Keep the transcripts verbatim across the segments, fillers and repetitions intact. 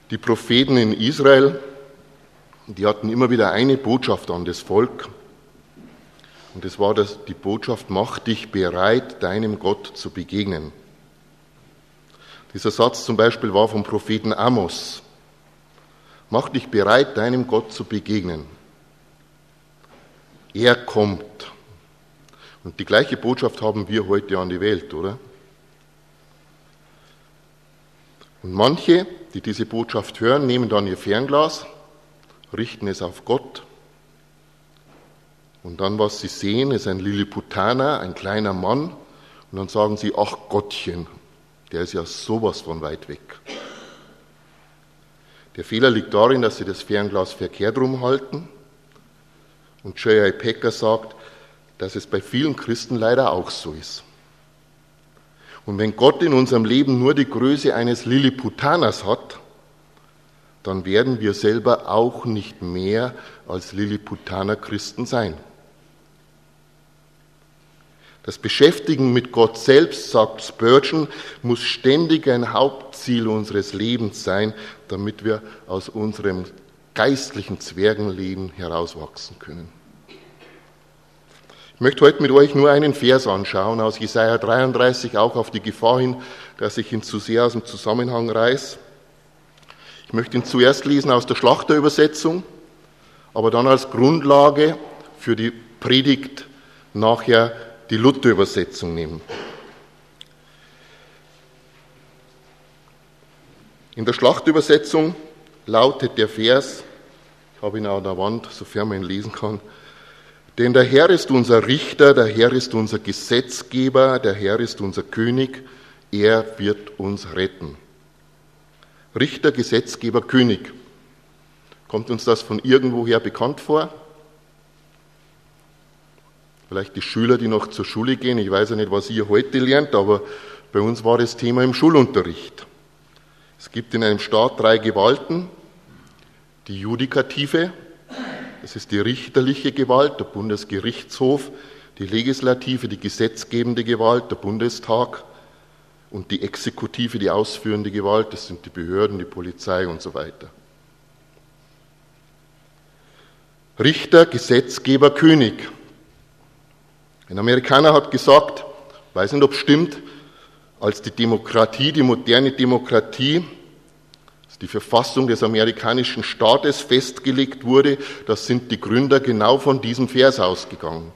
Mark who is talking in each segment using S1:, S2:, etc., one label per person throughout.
S1: Die Propheten in Israel, die hatten immer wieder eine Botschaft an das Volk. Und das war das, die Botschaft, mach dich bereit, deinem Gott zu begegnen. Dieser Satz zum Beispiel war vom Propheten Amos. Mach dich bereit, deinem Gott zu begegnen. Er kommt. Und die gleiche Botschaft haben wir heute an die Welt, oder? Und manche, die diese Botschaft hören, nehmen dann ihr Fernglas, richten es auf Gott. Und dann, was sie sehen, ist ein Lilliputaner, ein kleiner Mann. Und dann sagen sie, ach Gottchen, der ist ja sowas von weit weg. Der Fehler liegt darin, dass sie das Fernglas verkehrt rumhalten. Und J I Packer sagt, dass es bei vielen Christen leider auch so ist. Und wenn Gott in unserem Leben nur die Größe eines Lilliputaners hat, dann werden wir selber auch nicht mehr als Lilliputaner Christen sein. Das Beschäftigen mit Gott selbst, sagt Spurgeon, muss ständig ein Hauptziel unseres Lebens sein, damit wir aus unserem geistlichen Zwergenleben herauswachsen können. Ich möchte heute mit euch nur einen Vers anschauen aus Jesaja dreiunddreißig, auch auf die Gefahr hin, dass ich ihn zu sehr aus dem Zusammenhang reiße. Ich möchte ihn zuerst lesen aus der Schlachterübersetzung, aber dann als Grundlage für die Predigt nachher die Luther-Übersetzung nehmen. In der Schlachterübersetzung lautet der Vers, ich habe ihn auch an der Wand, sofern man ihn lesen kann, denn der Herr ist unser Richter, der Herr ist unser Gesetzgeber, der Herr ist unser König, er wird uns retten. Richter, Gesetzgeber, König. Kommt uns das von irgendwoher bekannt vor? Vielleicht die Schüler, die noch zur Schule gehen. Ich weiß ja nicht, was ihr heute lernt, aber bei uns war das Thema im Schulunterricht. Es gibt in einem Staat drei Gewalten. Die Judikative, das ist die richterliche Gewalt, der Bundesgerichtshof, die Legislative, die gesetzgebende Gewalt, der Bundestag und die Exekutive, die ausführende Gewalt, das sind die Behörden, die Polizei und so weiter. Richter, Gesetzgeber, König. Ein Amerikaner hat gesagt, ich weiß nicht, ob es stimmt, als die Demokratie, die moderne Demokratie, die Verfassung des amerikanischen Staates festgelegt wurde, da sind die Gründer genau von diesem Vers ausgegangen.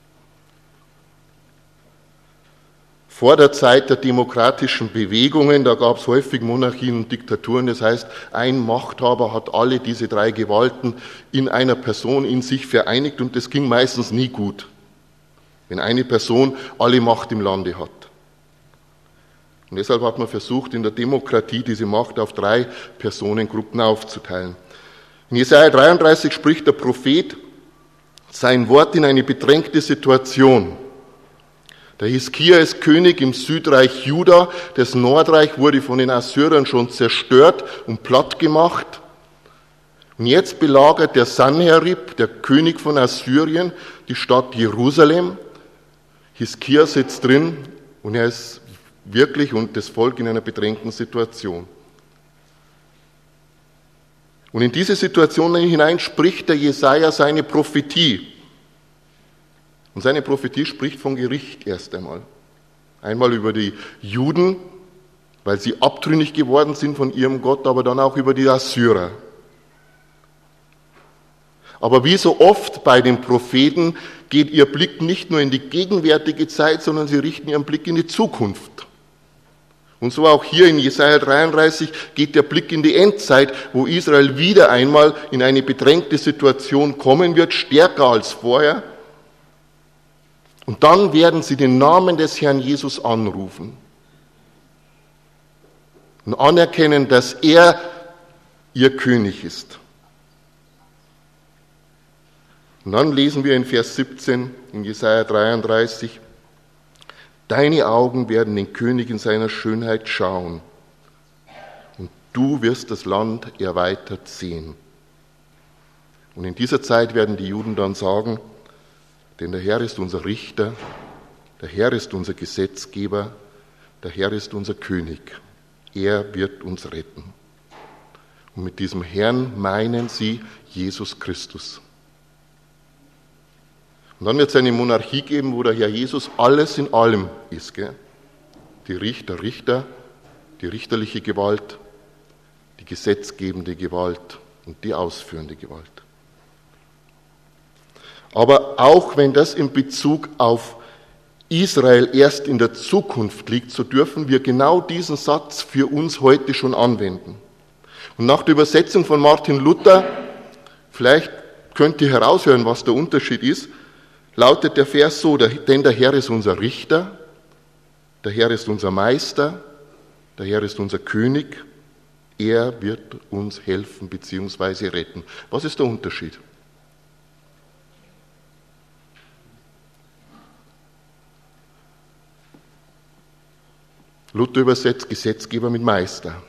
S1: Vor der Zeit der demokratischen Bewegungen, da gab es häufig Monarchien und Diktaturen, das heißt, ein Machthaber hat alle diese drei Gewalten in einer Person in sich vereinigt und das ging meistens nie gut, wenn eine Person alle Macht im Lande hat. Und deshalb hat man versucht, in der Demokratie diese Macht auf drei Personengruppen aufzuteilen. In Jesaja dreiunddreißig spricht der Prophet sein Wort in eine bedrängte Situation. Der Hiskia ist König im Südreich Juda, das Nordreich wurde von den Assyrern schon zerstört und platt gemacht. Und jetzt belagert der Sanherib, der König von Assyrien, die Stadt Jerusalem. Hiskia sitzt drin und er ist wirklich und das Volk in einer bedrängten Situation. Und in diese Situation hinein spricht der Jesaja seine Prophetie. Und seine Prophetie spricht von Gericht erst einmal. Einmal über die Juden, weil sie abtrünnig geworden sind von ihrem Gott, aber dann auch über die Assyrer. Aber wie so oft bei den Propheten geht ihr Blick nicht nur in die gegenwärtige Zeit, sondern sie richten ihren Blick in die Zukunft. Und so auch hier in Jesaja dreiunddreißig geht der Blick in die Endzeit, wo Israel wieder einmal in eine bedrängte Situation kommen wird, stärker als vorher. Und dann werden sie den Namen des Herrn Jesus anrufen und anerkennen, dass er ihr König ist. Und dann lesen wir in Vers siebzehn in Jesaja dreiunddreißig, deine Augen werden den König in seiner Schönheit schauen und du wirst das Land erweitert sehen. Und in dieser Zeit werden die Juden dann sagen, denn der Herr ist unser Richter, der Herr ist unser Gesetzgeber, der Herr ist unser König. Er wird uns retten. Und mit diesem Herrn meinen sie Jesus Christus. Und dann wird es eine Monarchie geben, wo der Herr Jesus alles in allem ist. Gell? Die Richter, Richter, die richterliche Gewalt, die gesetzgebende Gewalt und die ausführende Gewalt. Aber auch wenn das in Bezug auf Israel erst in der Zukunft liegt, so dürfen wir genau diesen Satz für uns heute schon anwenden. Und nach der Übersetzung von Martin Luther, vielleicht könnt ihr heraushören, was der Unterschied ist, lautet der Vers so, denn der Herr ist unser Richter, der Herr ist unser Meister, der Herr ist unser König, er wird uns helfen bzw. retten. Was ist der Unterschied? Luther übersetzt Gesetzgeber mit Meister.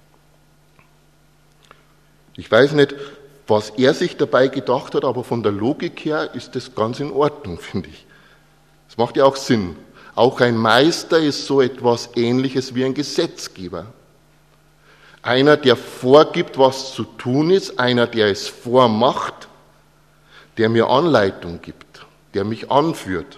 S1: Ich weiß nicht, was er sich dabei gedacht hat, aber von der Logik her ist das ganz in Ordnung, finde ich. Das macht ja auch Sinn. Auch ein Meister ist so etwas Ähnliches wie ein Gesetzgeber. Einer, der vorgibt, was zu tun ist, einer, der es vormacht, der mir Anleitung gibt, der mich anführt.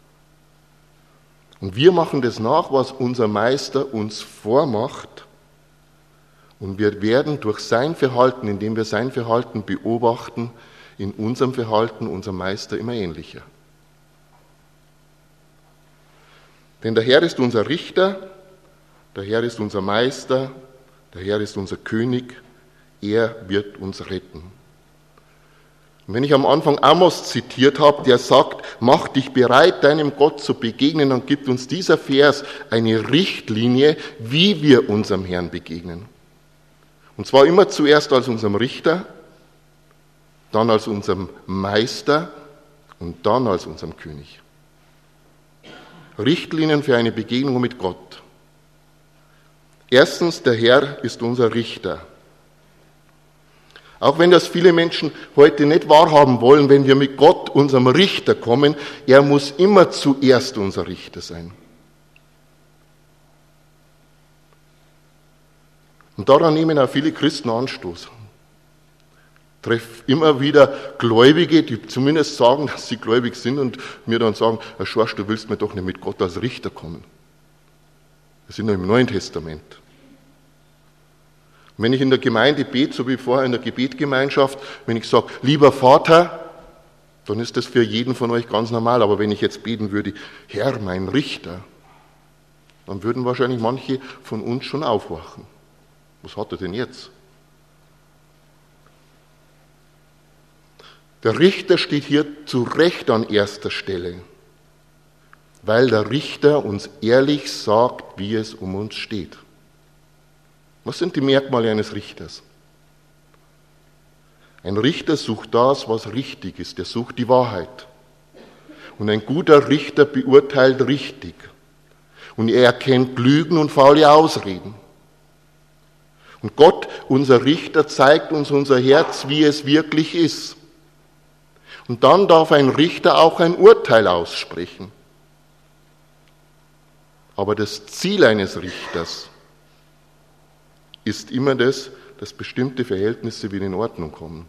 S1: Und wir machen das nach, was unser Meister uns vormacht. Und wir werden durch sein Verhalten, indem wir sein Verhalten beobachten, in unserem Verhalten unserem Meister immer ähnlicher. Denn der Herr ist unser Richter, der Herr ist unser Meister, der Herr ist unser König, er wird uns retten. Und wenn ich am Anfang Amos zitiert habe, der sagt, mach dich bereit, deinem Gott zu begegnen, dann gibt uns dieser Vers eine Richtlinie, wie wir unserem Herrn begegnen. Und zwar immer zuerst als unserem Richter, dann als unserem Meister und dann als unserem König. Richtlinien für eine Begegnung mit Gott. Erstens, der Herr ist unser Richter. Auch wenn das viele Menschen heute nicht wahrhaben wollen, wenn wir mit Gott, unserem Richter, kommen, er muss immer zuerst unser Richter sein. Und daran nehmen auch viele Christen Anstoß. Ich treffe immer wieder Gläubige, die zumindest sagen, dass sie gläubig sind und mir dann sagen, Herr Schorsch, du willst mir doch nicht mit Gott als Richter kommen. Wir sind noch im Neuen Testament. Und wenn ich in der Gemeinde bete, so wie vorher in der Gebetgemeinschaft, wenn ich sage, lieber Vater, dann ist das für jeden von euch ganz normal. Aber wenn ich jetzt beten würde, Herr, mein Richter, dann würden wahrscheinlich manche von uns schon aufwachen. Was hat er denn jetzt? Der Richter steht hier zu Recht an erster Stelle, weil der Richter uns ehrlich sagt, wie es um uns steht. Was sind die Merkmale eines Richters? Ein Richter sucht das, was richtig ist. Er sucht die Wahrheit. Und ein guter Richter beurteilt richtig. Und er erkennt Lügen und faule Ausreden. Und Gott, unser Richter, zeigt uns unser Herz, wie es wirklich ist. Und dann darf ein Richter auch ein Urteil aussprechen. Aber das Ziel eines Richters ist immer das, dass bestimmte Verhältnisse wieder in Ordnung kommen.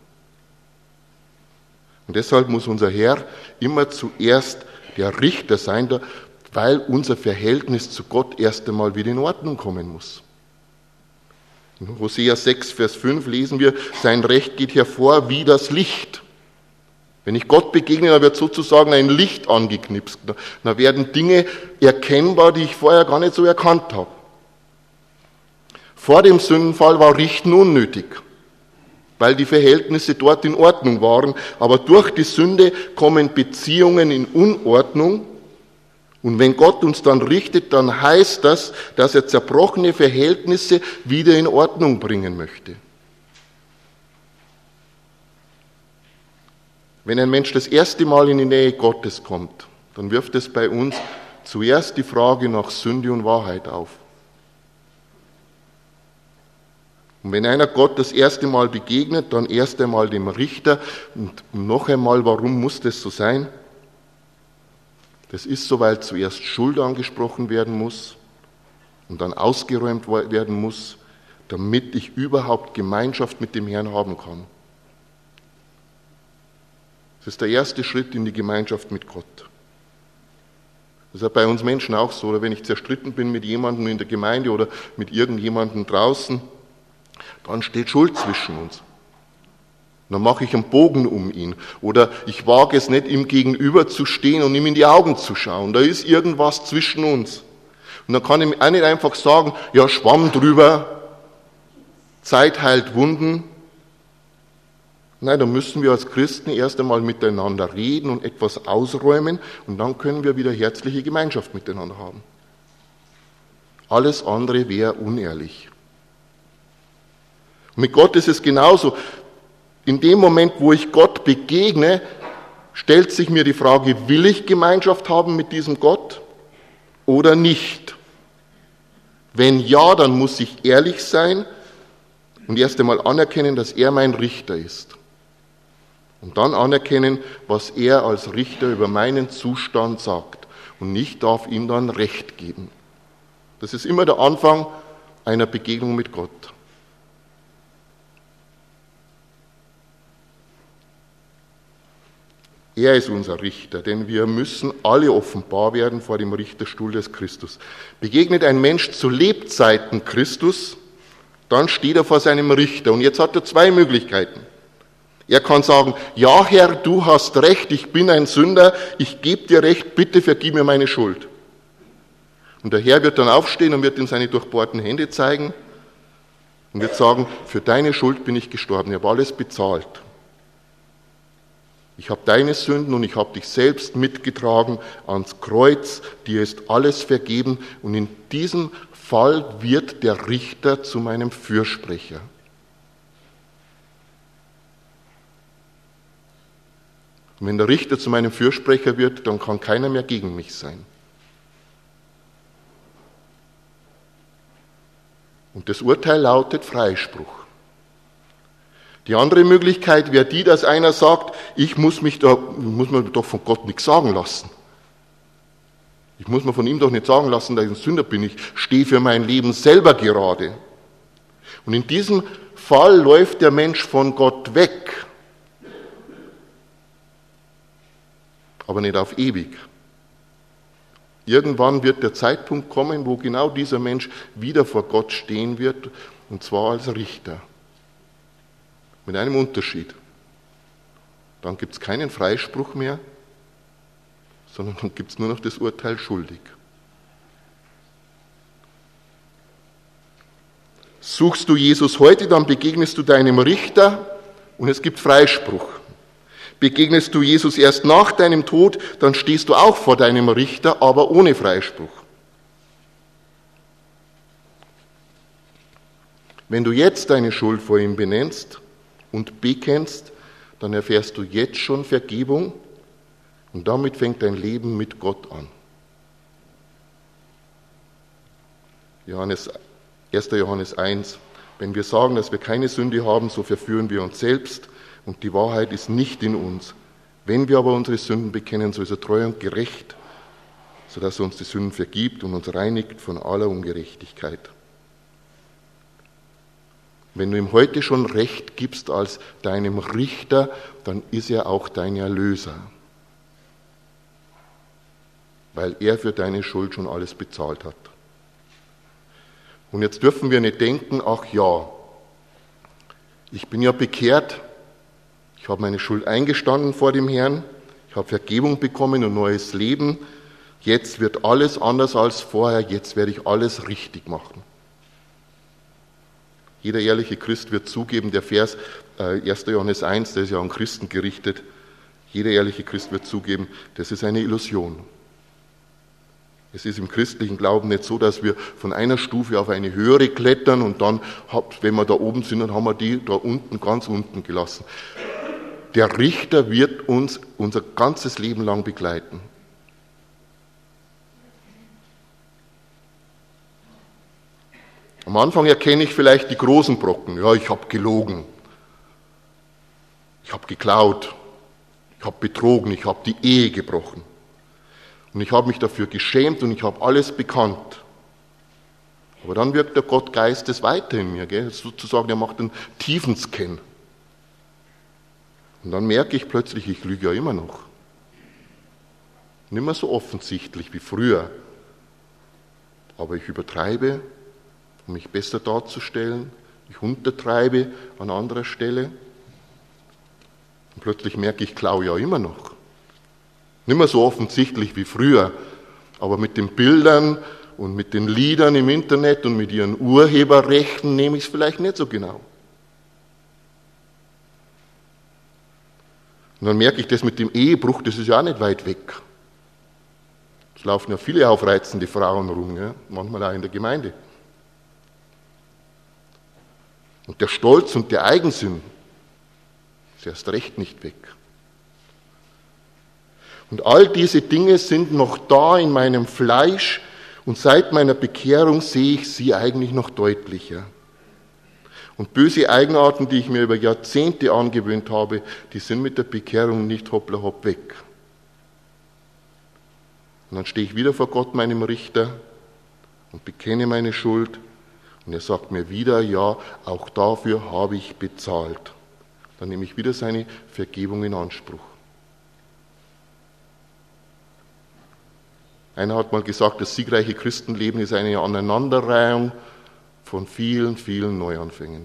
S1: Und deshalb muss unser Herr immer zuerst der Richter sein, weil unser Verhältnis zu Gott erst einmal wieder in Ordnung kommen muss. In Hosea sechs, Vers fünf lesen wir, sein Recht geht hervor wie das Licht. Wenn ich Gott begegne, dann wird sozusagen ein Licht angeknipst. Da werden Dinge erkennbar, die ich vorher gar nicht so erkannt habe. Vor dem Sündenfall war Richten unnötig, weil die Verhältnisse dort in Ordnung waren. Aber durch die Sünde kommen Beziehungen in Unordnung. Und wenn Gott uns dann richtet, dann heißt das, dass er zerbrochene Verhältnisse wieder in Ordnung bringen möchte. Wenn ein Mensch das erste Mal in die Nähe Gottes kommt, dann wirft es bei uns zuerst die Frage nach Sünde und Wahrheit auf. Und wenn einer Gott das erste Mal begegnet, dann erst einmal dem Richter und noch einmal, warum muss das so sein? Das ist so, weil zuerst Schuld angesprochen werden muss und dann ausgeräumt werden muss, damit ich überhaupt Gemeinschaft mit dem Herrn haben kann. Das ist der erste Schritt in die Gemeinschaft mit Gott. Das ist ja bei uns Menschen auch so, oder wenn ich zerstritten bin mit jemandem in der Gemeinde oder mit irgendjemandem draußen, dann steht Schuld zwischen uns. Dann mache ich einen Bogen um ihn. Oder ich wage es nicht, ihm gegenüber zu stehen und ihm in die Augen zu schauen. Da ist irgendwas zwischen uns. Und dann kann ich auch nicht einfach sagen, ja, Schwamm drüber, Zeit heilt Wunden. Nein, da müssen wir als Christen erst einmal miteinander reden und etwas ausräumen und dann können wir wieder herzliche Gemeinschaft miteinander haben. Alles andere wäre unehrlich. Und mit Gott ist es genauso. In dem Moment, wo ich Gott begegne, stellt sich mir die Frage, will ich Gemeinschaft haben mit diesem Gott oder nicht? Wenn ja, dann muss ich ehrlich sein und erst einmal anerkennen, dass er mein Richter ist. Und dann anerkennen, was er als Richter über meinen Zustand sagt. Und ich darf ihm dann Recht geben. Das ist immer der Anfang einer Begegnung mit Gott. Er ist unser Richter, denn wir müssen alle offenbar werden vor dem Richterstuhl des Christus. Begegnet ein Mensch zu Lebzeiten Christus, dann steht er vor seinem Richter. Und jetzt hat er zwei Möglichkeiten. Er kann sagen, ja Herr, du hast recht, ich bin ein Sünder, ich gebe dir recht, bitte vergib mir meine Schuld. Und der Herr wird dann aufstehen und wird ihm seine durchbohrten Hände zeigen und wird sagen, für deine Schuld bin ich gestorben, ich habe alles bezahlt. Ich habe deine Sünden und ich habe dich selbst mitgetragen ans Kreuz, dir ist alles vergeben und in diesem Fall wird der Richter zu meinem Fürsprecher. Und wenn der Richter zu meinem Fürsprecher wird, dann kann keiner mehr gegen mich sein. Und das Urteil lautet Freispruch. Die andere Möglichkeit wäre die, dass einer sagt, ich muss mich da, muss mir doch von Gott nichts sagen lassen. Ich muss mir von ihm doch nicht sagen lassen, dass ich ein Sünder bin. Ich stehe für mein Leben selber gerade. Und in diesem Fall läuft der Mensch von Gott weg. Aber nicht auf ewig. Irgendwann wird der Zeitpunkt kommen, wo genau dieser Mensch wieder vor Gott stehen wird, und zwar als Richter. Mit einem Unterschied. Dann gibt es keinen Freispruch mehr, sondern dann gibt es nur noch das Urteil schuldig. Suchst du Jesus heute, dann begegnest du deinem Richter und es gibt Freispruch. Begegnest du Jesus erst nach deinem Tod, dann stehst du auch vor deinem Richter, aber ohne Freispruch. Wenn du jetzt deine Schuld vor ihm benennst und bekennst, dann erfährst du jetzt schon Vergebung und damit fängt dein Leben mit Gott an. Johannes, erster Johannes eins. Wenn wir sagen, dass wir keine Sünde haben, so verführen wir uns selbst und die Wahrheit ist nicht in uns. Wenn wir aber unsere Sünden bekennen, so ist er treu und gerecht, sodass er uns die Sünden vergibt und uns reinigt von aller Ungerechtigkeit. Wenn du ihm heute schon Recht gibst als deinem Richter, dann ist er auch dein Erlöser. Weil er für deine Schuld schon alles bezahlt hat. Und jetzt dürfen wir nicht denken, ach ja, ich bin ja bekehrt, ich habe meine Schuld eingestanden vor dem Herrn, ich habe Vergebung bekommen und neues Leben, jetzt wird alles anders als vorher, jetzt werde ich alles richtig machen. Jeder ehrliche Christ wird zugeben, der Vers äh, erster Johannes eins, der ist ja an Christen gerichtet, jeder ehrliche Christ wird zugeben, das ist eine Illusion. Es ist im christlichen Glauben nicht so, dass wir von einer Stufe auf eine höhere klettern und dann, wenn wir da oben sind, dann haben wir die da unten, ganz unten gelassen. Der Richter wird uns unser ganzes Leben lang begleiten. Am Anfang erkenne ich vielleicht die großen Brocken. Ja, ich habe gelogen. Ich habe geklaut. Ich habe betrogen. Ich habe die Ehe gebrochen. Und ich habe mich dafür geschämt und ich habe alles bekannt. Aber dann wirkt der Gott Geistes weiter in mir, gell? Sozusagen, er macht einen Tiefenscan. Und dann merke ich plötzlich, ich lüge ja immer noch. Nicht mehr so offensichtlich wie früher. Aber ich übertreibe, um mich besser darzustellen. Ich untertreibe an anderer Stelle. Und plötzlich merke ich, ich klaue ja immer noch. Nicht mehr so offensichtlich wie früher. Aber mit den Bildern und mit den Liedern im Internet und mit ihren Urheberrechten nehme ich es vielleicht nicht so genau. Und dann merke ich, das mit dem Ehebruch, das ist ja auch nicht weit weg. Es laufen ja viele aufreizende Frauen rum, ja? Manchmal auch in der Gemeinde. Und der Stolz und der Eigensinn ist erst recht nicht weg. Und all diese Dinge sind noch da in meinem Fleisch und seit meiner Bekehrung sehe ich sie eigentlich noch deutlicher. Und böse Eigenarten, die ich mir über Jahrzehnte angewöhnt habe, die sind mit der Bekehrung nicht hoppla hopp weg. Und dann stehe ich wieder vor Gott, meinem Richter, und bekenne meine Schuld. Und er sagt mir wieder, ja, auch dafür habe ich bezahlt. Dann nehme ich wieder seine Vergebung in Anspruch. Einer hat mal gesagt, das siegreiche Christenleben ist eine Aneinanderreihung von vielen, vielen Neuanfängen.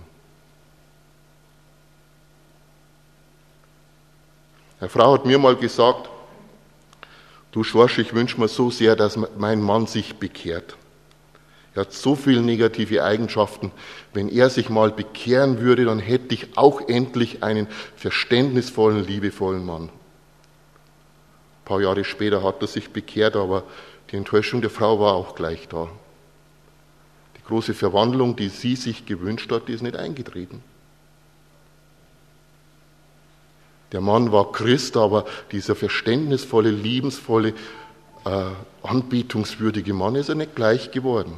S1: Eine Frau hat mir mal gesagt, du Schorsch, ich wünsche mir so sehr, dass mein Mann sich bekehrt. Er hat so viele negative Eigenschaften. Wenn er sich mal bekehren würde, dann hätte ich auch endlich einen verständnisvollen, liebevollen Mann. Ein paar Jahre später hat er sich bekehrt, aber die Enttäuschung der Frau war auch gleich da. Die große Verwandlung, die sie sich gewünscht hat, die ist nicht eingetreten. Der Mann war Christ, aber dieser verständnisvolle, liebensvolle, äh, anbetungswürdige Mann ist er nicht gleich geworden.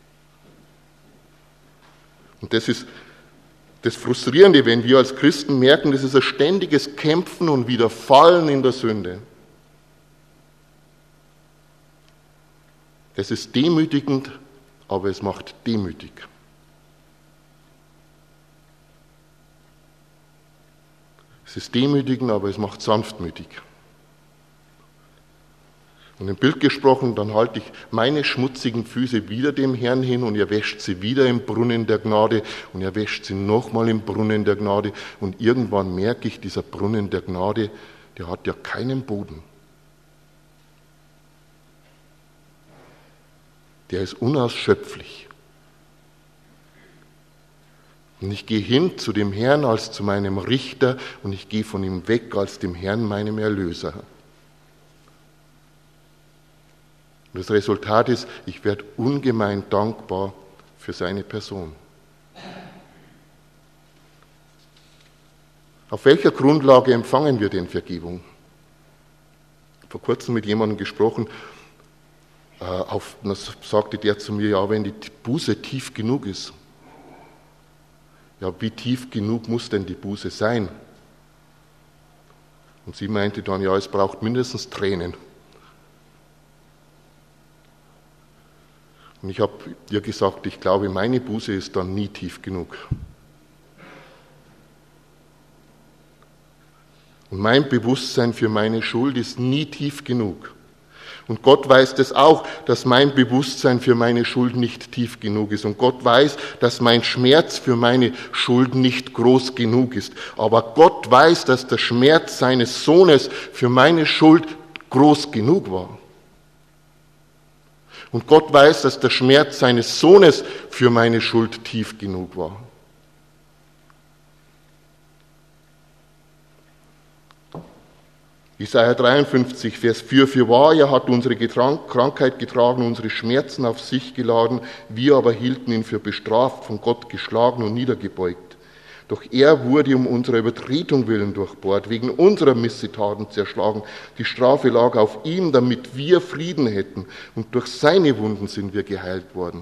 S1: Und das ist das Frustrierende, wenn wir als Christen merken, das ist ein ständiges Kämpfen und Wiederfallen in der Sünde. Es ist demütigend, aber es macht demütig. Es ist demütigend, aber es macht sanftmütig. Und im Bild gesprochen, dann halte ich meine schmutzigen Füße wieder dem Herrn hin und er wäscht sie wieder im Brunnen der Gnade und er wäscht sie nochmal im Brunnen der Gnade und irgendwann merke ich, dieser Brunnen der Gnade, der hat ja keinen Boden. Der ist unausschöpflich. Und ich gehe hin zu dem Herrn als zu meinem Richter und ich gehe von ihm weg als dem Herrn, meinem Erlöser. Und das Resultat ist, ich werde ungemein dankbar für seine Person. Auf welcher Grundlage empfangen wir denn Vergebung? Vor kurzem mit jemandem gesprochen, äh, auf, das sagte der zu mir, ja, wenn die Buße tief genug ist. Ja, wie tief genug muss denn die Buße sein? Und sie meinte dann, ja, es braucht mindestens Tränen. Und ich habe ihr gesagt, ich glaube, meine Buße ist dann nie tief genug. Und mein Bewusstsein für meine Schuld ist nie tief genug. Und Gott weiß das auch, dass mein Bewusstsein für meine Schuld nicht tief genug ist. Und Gott weiß, dass mein Schmerz für meine Schuld nicht groß genug ist. Aber Gott weiß, dass der Schmerz seines Sohnes für meine Schuld groß genug war. Und Gott weiß, dass der Schmerz seines Sohnes für meine Schuld tief genug war. Jesaja dreiundfünfzig, Vers vier, für wahr, er hat unsere Krankheit getragen, unsere Schmerzen auf sich geladen, wir aber hielten ihn für bestraft, von Gott geschlagen und niedergebeugt. Doch er wurde um unserer Übertretung willen durchbohrt, wegen unserer Missetaten zerschlagen. Die Strafe lag auf ihm, damit wir Frieden hätten, und durch seine Wunden sind wir geheilt worden.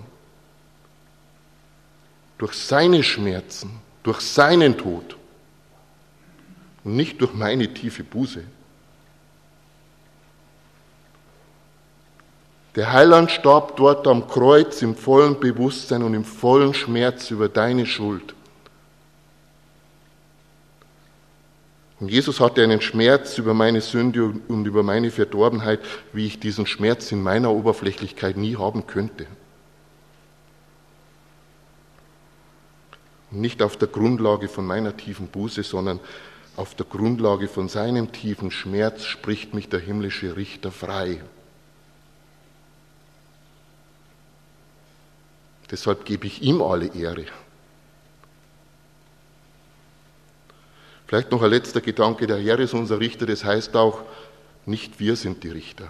S1: Durch seine Schmerzen, durch seinen Tod und nicht durch meine tiefe Buße. Der Heiland starb dort am Kreuz im vollen Bewusstsein und im vollen Schmerz über deine Schuld. Und Jesus hatte einen Schmerz über meine Sünde und über meine Verdorbenheit, wie ich diesen Schmerz in meiner Oberflächlichkeit nie haben könnte. Und nicht auf der Grundlage von meiner tiefen Buße, sondern auf der Grundlage von seinem tiefen Schmerz spricht mich der himmlische Richter frei. Deshalb gebe ich ihm alle Ehre. Vielleicht noch ein letzter Gedanke, der Herr ist unser Richter, das heißt auch, nicht wir sind die Richter.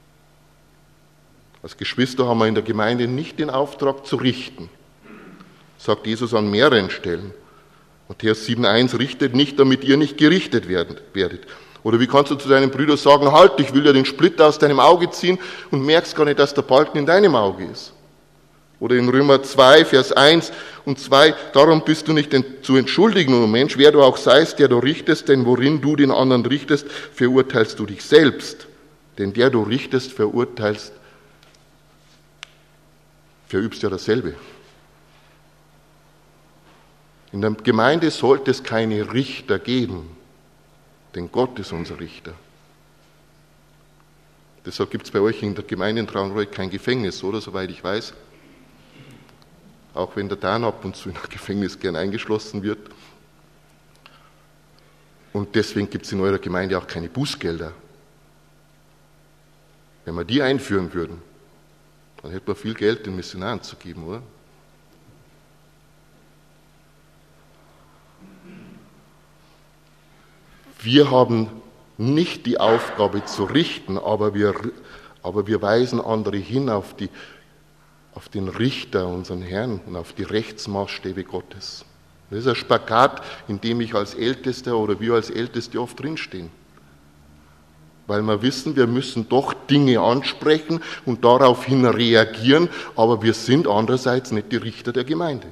S1: Als Geschwister haben wir in der Gemeinde nicht den Auftrag zu richten, sagt Jesus an mehreren Stellen. Matthäus sieben eins, richtet nicht, damit ihr nicht gerichtet werdet. Oder wie kannst du zu deinem Bruder sagen, halt, ich will ja den Splitter aus deinem Auge ziehen und merkst gar nicht, dass der Balken in deinem Auge ist. Oder in Römer zwei, Vers eins und zwei, darum bist du nicht zu entschuldigen, o Mensch, wer du auch seist, der du richtest, denn worin du den anderen richtest, verurteilst du dich selbst. Denn der du richtest, verurteilst, verübst ja dasselbe. In der Gemeinde sollte es keine Richter geben, denn Gott ist unser Richter. Deshalb gibt es bei euch in der Gemeinde in Traunreut kein Gefängnis, oder, soweit ich weiß. Auch wenn der Dan ab und zu in ein Gefängnis gern eingeschlossen wird. Und deswegen gibt es in eurer Gemeinde auch keine Bußgelder. Wenn wir die einführen würden, dann hätte man viel Geld den Missionaren zu geben, oder? Wir haben nicht die Aufgabe zu richten, aber wir, aber wir weisen andere hin auf die auf den Richter, unseren Herrn, und auf die Rechtsmaßstäbe Gottes. Das ist ein Spagat, in dem ich als Ältester oder wir als Älteste oft drinstehen. Weil wir wissen, wir müssen doch Dinge ansprechen und daraufhin reagieren, aber wir sind andererseits nicht die Richter der Gemeinde.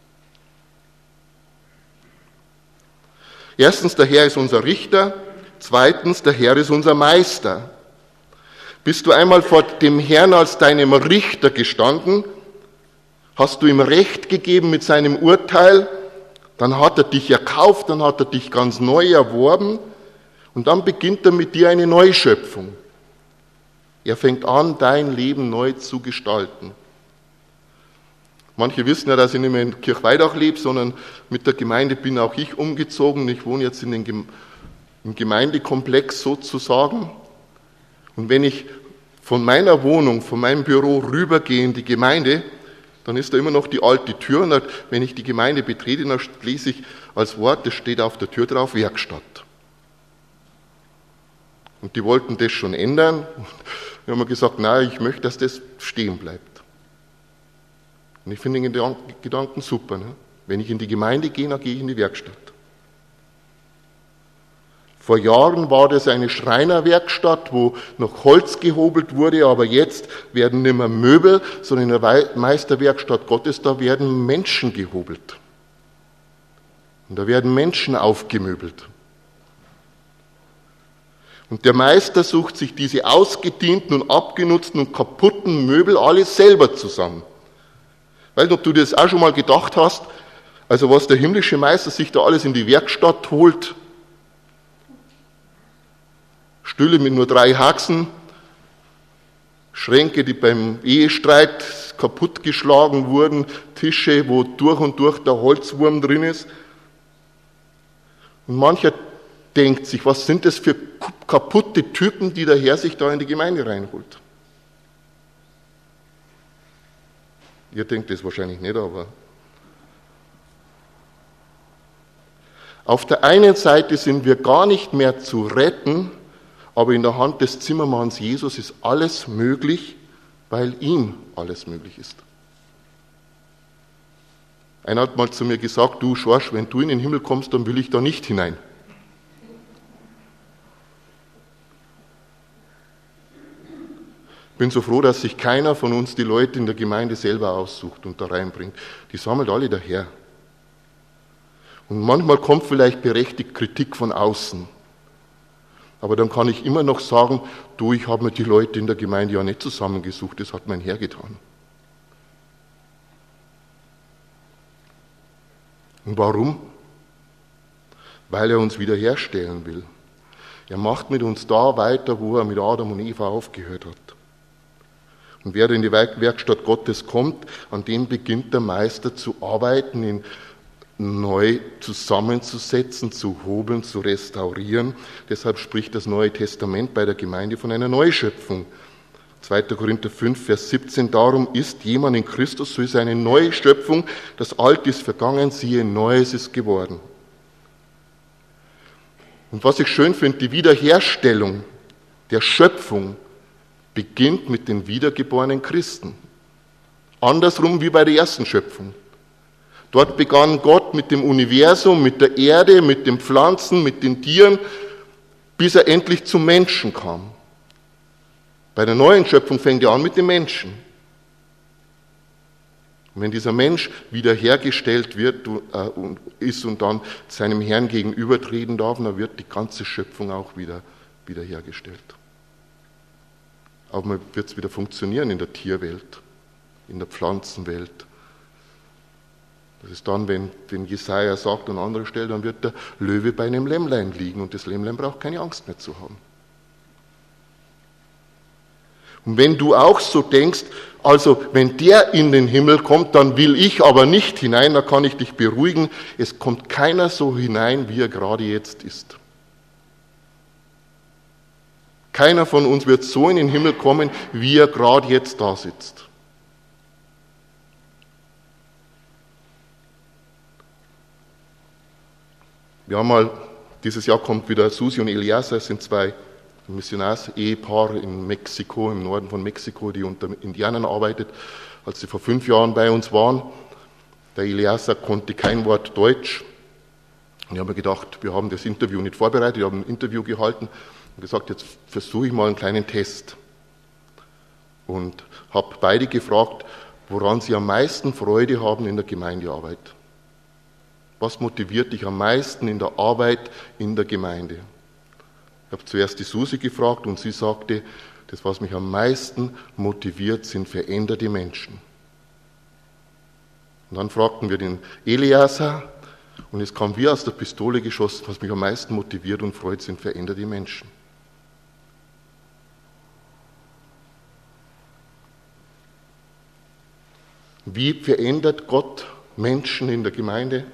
S1: Erstens, der Herr ist unser Richter. Zweitens, der Herr ist unser Meister. Bist du einmal vor dem Herrn als deinem Richter gestanden, hast du ihm Recht gegeben mit seinem Urteil, dann hat er dich erkauft, dann hat er dich ganz neu erworben und dann beginnt er mit dir eine Neuschöpfung. Er fängt an, dein Leben neu zu gestalten. Manche wissen ja, dass ich nicht mehr in Kirchweidach lebe, sondern mit der Gemeinde bin auch ich umgezogen. Ich wohne jetzt in den im Gemeindekomplex sozusagen. Und wenn ich von meiner Wohnung, von meinem Büro rübergehe in die Gemeinde, dann ist da immer noch die alte Tür. Und wenn ich die Gemeinde betrete, dann lese ich als Wort, das steht auf der Tür drauf, Werkstatt. Und die wollten das schon ändern. Und wir haben gesagt, nein, ich möchte, dass das stehen bleibt. Und ich finde den Gedanken super. Ne? Wenn ich in die Gemeinde gehe, dann gehe ich in die Werkstatt. Vor Jahren war das eine Schreinerwerkstatt, wo noch Holz gehobelt wurde, aber jetzt werden nicht mehr Möbel, sondern in der Meisterwerkstatt Gottes, da werden Menschen gehobelt. Und da werden Menschen aufgemöbelt. Und der Meister sucht sich diese ausgedienten und abgenutzten und kaputten Möbel alles selber zusammen. Weil ob du das auch schon mal gedacht hast, also was der himmlische Meister sich da alles in die Werkstatt holt, Stühle mit nur drei Haxen, Schränke, die beim Ehestreit kaputtgeschlagen wurden, Tische, wo durch und durch der Holzwurm drin ist. Und mancher denkt sich, was sind das für kaputte Typen, die der Herr sich da in die Gemeinde reinholt? Ihr denkt das wahrscheinlich nicht, aber auf der einen Seite sind wir gar nicht mehr zu retten, aber in der Hand des Zimmermanns Jesus ist alles möglich, weil ihm alles möglich ist. Einer hat mal zu mir gesagt, du Schorsch, wenn du in den Himmel kommst, dann will ich da nicht hinein. Ich bin so froh, dass sich keiner von uns die Leute in der Gemeinde selber aussucht und da reinbringt. Die sammelt alle daher. Und manchmal kommt vielleicht berechtigt Kritik von außen. Aber dann kann ich immer noch sagen, du, ich habe mir die Leute in der Gemeinde ja nicht zusammengesucht, das hat mein Herr getan. Und warum? Weil er uns wiederherstellen will. Er macht mit uns da weiter, wo er mit Adam und Eva aufgehört hat. Und wer in die Werkstatt Gottes kommt, an dem beginnt der Meister zu arbeiten, ihn neu zusammenzusetzen, zu hobeln, zu restaurieren. Deshalb spricht das Neue Testament bei der Gemeinde von einer Neuschöpfung. zweiter Korinther fünf, Vers siebzehn, darum ist jemand in Christus, so ist er eine neue Schöpfung, das Alte ist vergangen, siehe, Neues ist geworden. Und was ich schön finde, die Wiederherstellung der Schöpfung beginnt mit den wiedergeborenen Christen. Andersrum wie bei der ersten Schöpfung. Dort begann Gott mit dem Universum, mit der Erde, mit den Pflanzen, mit den Tieren, bis er endlich zum Menschen kam. Bei der neuen Schöpfung fängt er an mit dem Menschen. Und wenn dieser Mensch wiederhergestellt wird, äh, ist und dann seinem Herrn gegenübertreten darf, dann wird die ganze Schöpfung auch wieder wiederhergestellt. Aber man wird es wieder funktionieren in der Tierwelt, in der Pflanzenwelt. Das ist dann, wenn, wenn Jesaja sagt an anderer Stelle, dann wird der Löwe bei einem Lämmlein liegen und das Lämmlein braucht keine Angst mehr zu haben. Und wenn du auch so denkst, also wenn der in den Himmel kommt, dann will ich aber nicht hinein, dann kann ich dich beruhigen, es kommt keiner so hinein, wie er gerade jetzt ist. Keiner von uns wird so in den Himmel kommen, wie er gerade jetzt da sitzt. Wir haben mal, dieses Jahr kommt wieder Susi und Eliasa, es sind zwei Missionars-Ehepaar in Mexiko, im Norden von Mexiko, die unter Indianern arbeitet, als sie vor fünf Jahren bei uns waren. Der Eliasa konnte kein Wort Deutsch. Und ich habe mir gedacht, wir haben das Interview nicht vorbereitet, wir haben ein Interview gehalten und gesagt, jetzt versuche ich mal einen kleinen Test. Und habe beide gefragt, woran sie am meisten Freude haben in der Gemeindearbeit. Was motiviert dich am meisten in der Arbeit in der Gemeinde? Ich habe zuerst die Susi gefragt und sie sagte, das, was mich am meisten motiviert, sind veränderte Menschen. Und dann fragten wir den Eliasa und es kam wie aus der Pistole geschossen, was mich am meisten motiviert und freut, sind veränderte Menschen. Wie verändert Gott Menschen in der Gemeinde?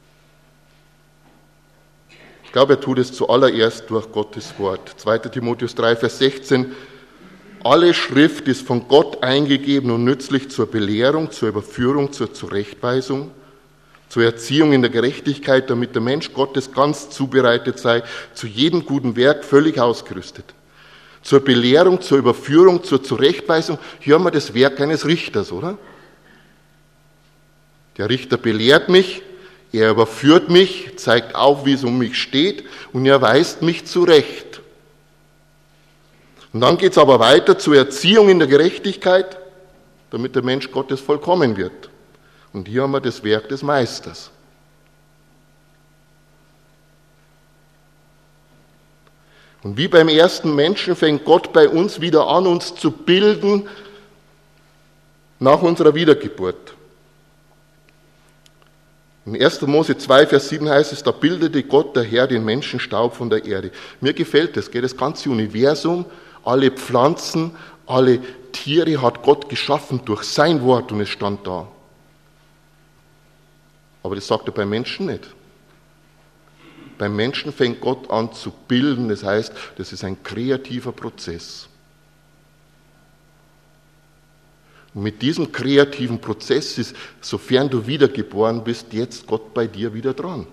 S1: Ich glaube, er tut es zuallererst durch Gottes Wort. zweiter Timotheus drei, Vers sechzehn. Alle Schrift ist von Gott eingegeben und nützlich zur Belehrung, zur Überführung, zur Zurechtweisung, zur Erziehung in der Gerechtigkeit, damit der Mensch Gottes ganz zubereitet sei, zu jedem guten Werk völlig ausgerüstet. Zur Belehrung, zur Überführung, zur Zurechtweisung. Hier haben wir das Werk eines Richters, oder? Der Richter belehrt mich, er überführt mich, zeigt auf, wie es um mich steht und er weist mich zurecht. Und dann geht es aber weiter zur Erziehung in der Gerechtigkeit, damit der Mensch Gottes vollkommen wird. Und hier haben wir das Werk des Meisters. Und wie beim ersten Menschen fängt Gott bei uns wieder an, uns zu bilden nach unserer Wiedergeburt. In erster Mose zwei, Vers sieben heißt es, da bildete Gott, der Herr, den Menschenstaub von der Erde. Mir gefällt das, das ganze Universum, alle Pflanzen, alle Tiere hat Gott geschaffen durch sein Wort und es stand da. Aber das sagt er beim Menschen nicht. Beim Menschen fängt Gott an zu bilden, das heißt, das ist ein kreativer Prozess. Und mit diesem kreativen Prozess ist, sofern du wiedergeboren bist, jetzt Gott bei dir wieder dran.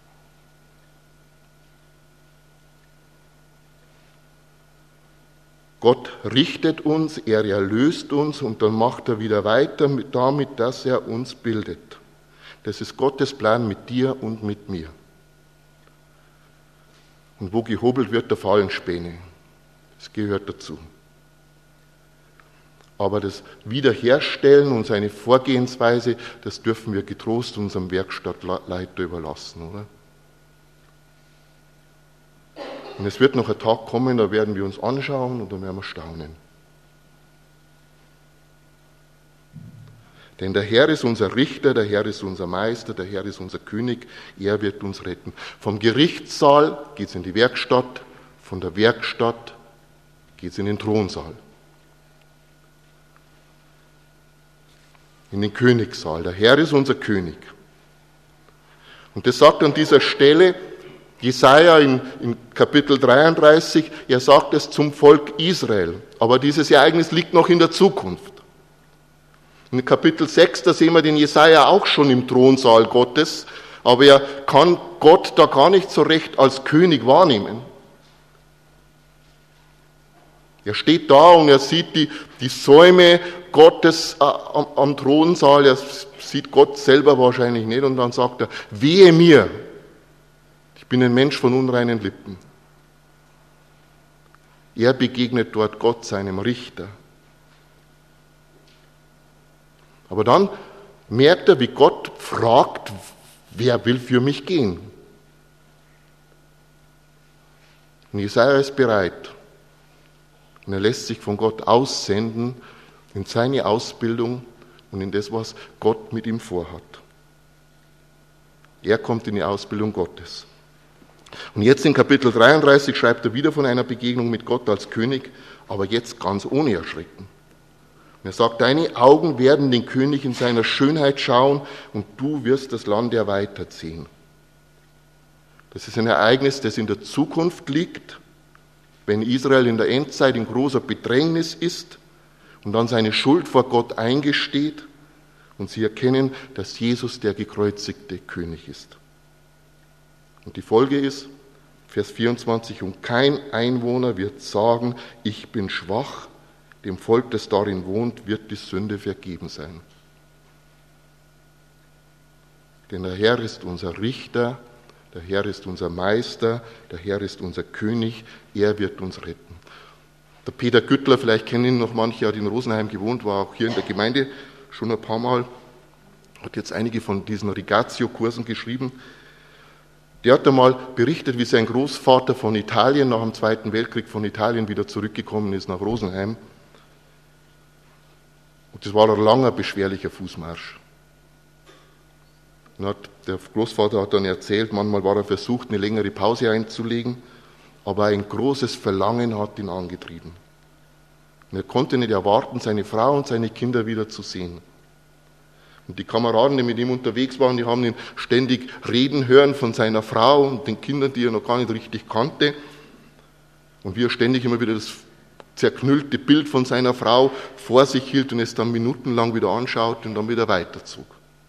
S1: Gott richtet uns, er erlöst uns und dann macht er wieder weiter mit, damit, dass er uns bildet. Das ist Gottes Plan mit dir und mit mir. Und wo gehobelt wird, da fallen Späne. Das gehört dazu. Aber das Wiederherstellen und seine Vorgehensweise, das dürfen wir getrost unserem Werkstattleiter überlassen, oder? Und es wird noch ein Tag kommen, da werden wir uns anschauen und dann werden wir staunen. Denn der Herr ist unser Richter, der Herr ist unser Meister, der Herr ist unser König, er wird uns retten. Vom Gerichtssaal geht es in die Werkstatt, von der Werkstatt geht es in den Thronsaal. In den Königssaal. Der Herr ist unser König. Und das sagt an dieser Stelle Jesaja in, in Kapitel dreiunddreißig, er sagt es zum Volk Israel. Aber dieses Ereignis liegt noch in der Zukunft. In Kapitel sechs, da sehen wir den Jesaja auch schon im Thronsaal Gottes, aber er kann Gott da gar nicht so recht als König wahrnehmen. Er steht da und er sieht die, die Säume Gottes äh, am, am Thronsaal, er sieht Gott selber wahrscheinlich nicht und dann sagt er, wehe mir, ich bin ein Mensch von unreinen Lippen. Er begegnet dort Gott, seinem Richter. Aber dann merkt er, wie Gott fragt, wer will für mich gehen? Und Jesaja ist bereit. Und er lässt sich von Gott aussenden in seine Ausbildung und in das, was Gott mit ihm vorhat. Er kommt in die Ausbildung Gottes. Und jetzt in Kapitel dreiunddreißig schreibt er wieder von einer Begegnung mit Gott als König, aber jetzt ganz ohne Erschrecken. Und er sagt, deine Augen werden den König in seiner Schönheit schauen und du wirst das Land erweitert sehen. Das ist ein Ereignis, das in der Zukunft liegt, wenn Israel in der Endzeit in großer Bedrängnis ist und dann seine Schuld vor Gott eingesteht und sie erkennen, dass Jesus der gekreuzigte König ist. Und die Folge ist, Vers vierundzwanzig, und kein Einwohner wird sagen, ich bin schwach, dem Volk, das darin wohnt, wird die Sünde vergeben sein. Denn der Herr ist unser Richter, der Herr ist unser Meister, der Herr ist unser König, er wird uns retten. Der Peter Güttler, vielleicht kennen ihn noch manche, hat in Rosenheim gewohnt, war auch hier in der Gemeinde schon ein paar Mal, hat jetzt einige von diesen Rigatio-Kursen geschrieben. Der hat einmal berichtet, wie sein Großvater von Italien, nach dem Zweiten Weltkrieg von Italien wieder zurückgekommen ist nach Rosenheim. Und das war ein langer, beschwerlicher Fußmarsch. Und hat, der Großvater hat dann erzählt, manchmal war er versucht, eine längere Pause einzulegen, aber ein großes Verlangen hat ihn angetrieben. Und er konnte nicht erwarten, seine Frau und seine Kinder wieder zu sehen. Und die Kameraden, die mit ihm unterwegs waren, die haben ihn ständig reden hören von seiner Frau und den Kindern, die er noch gar nicht richtig kannte. Und wie er ständig immer wieder das zerknüllte Bild von seiner Frau vor sich hielt und es dann minutenlang wieder anschaute und dann wieder weiterzog.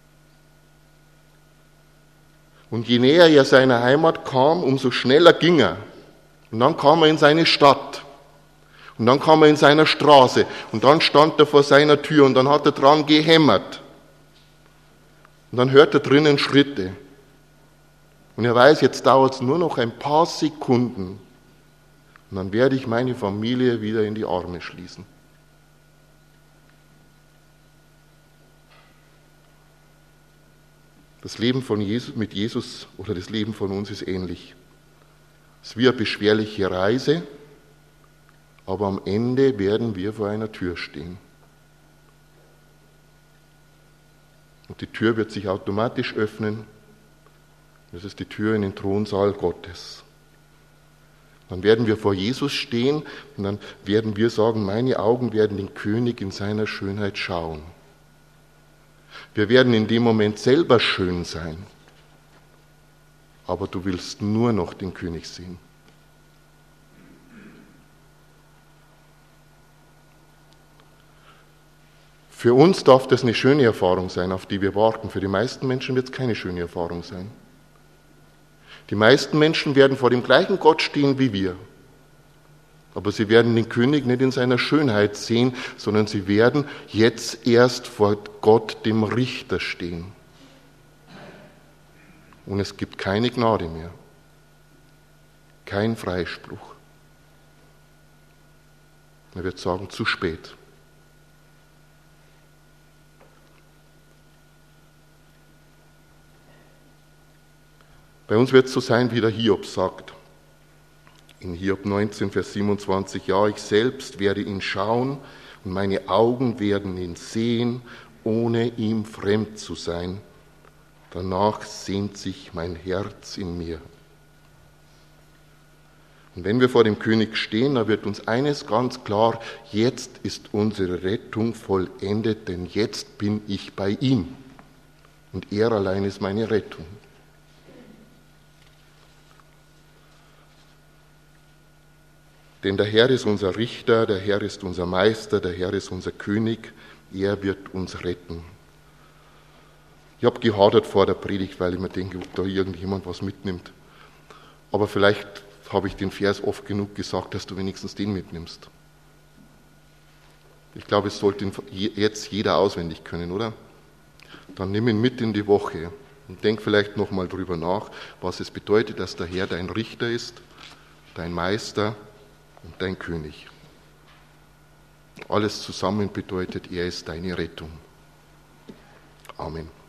S1: Und je näher er seiner Heimat kam, umso schneller ging er. Und dann kam er in seine Stadt. Und dann kam er in seiner Straße. Und dann stand er vor seiner Tür und dann hat er dran gehämmert. Und dann hört er drinnen Schritte. Und er weiß, jetzt dauert es nur noch ein paar Sekunden. Und dann werde ich meine Familie wieder in die Arme schließen. Das Leben von Jesus, mit Jesus oder das Leben von uns ist ähnlich. Es ist wie eine beschwerliche Reise, aber am Ende werden wir vor einer Tür stehen. Und die Tür wird sich automatisch öffnen. Das ist die Tür in den Thronsaal Gottes. Dann werden wir vor Jesus stehen und dann werden wir sagen, meine Augen werden den König in seiner Schönheit schauen. Wir werden in dem Moment selber schön sein, aber du willst nur noch den König sehen. Für uns darf das eine schöne Erfahrung sein, auf die wir warten. Für die meisten Menschen wird es keine schöne Erfahrung sein. Die meisten Menschen werden vor dem gleichen Gott stehen wie wir. Aber sie werden den König nicht in seiner Schönheit sehen, sondern sie werden jetzt erst vor Gott, dem Richter, stehen. Und es gibt keine Gnade mehr. Kein Freispruch. Er wird sagen, zu spät. Bei uns wird es so sein, wie der Hiob sagt. In Hiob neunzehn, Vers siebenundzwanzig, ja, ich selbst werde ihn schauen und meine Augen werden ihn sehen, ohne ihm fremd zu sein. Danach sehnt sich mein Herz in mir. Und wenn wir vor dem König stehen, dann wird uns eines ganz klar, jetzt ist unsere Rettung vollendet, denn jetzt bin ich bei ihm. Und er allein ist meine Rettung. Denn der Herr ist unser Richter, der Herr ist unser Meister, der Herr ist unser König, er wird uns retten. Ich habe gehadert vor der Predigt, weil ich mir denke, ob da irgendjemand was mitnimmt. Aber vielleicht habe ich den Vers oft genug gesagt, dass du wenigstens den mitnimmst. Ich glaube, es sollte jetzt jeder auswendig können, oder? Dann nimm ihn mit in die Woche und denk vielleicht nochmal drüber nach, was es bedeutet, dass der Herr dein Richter ist, dein Meister und dein König. Alles zusammen bedeutet, er ist deine Rettung. Amen.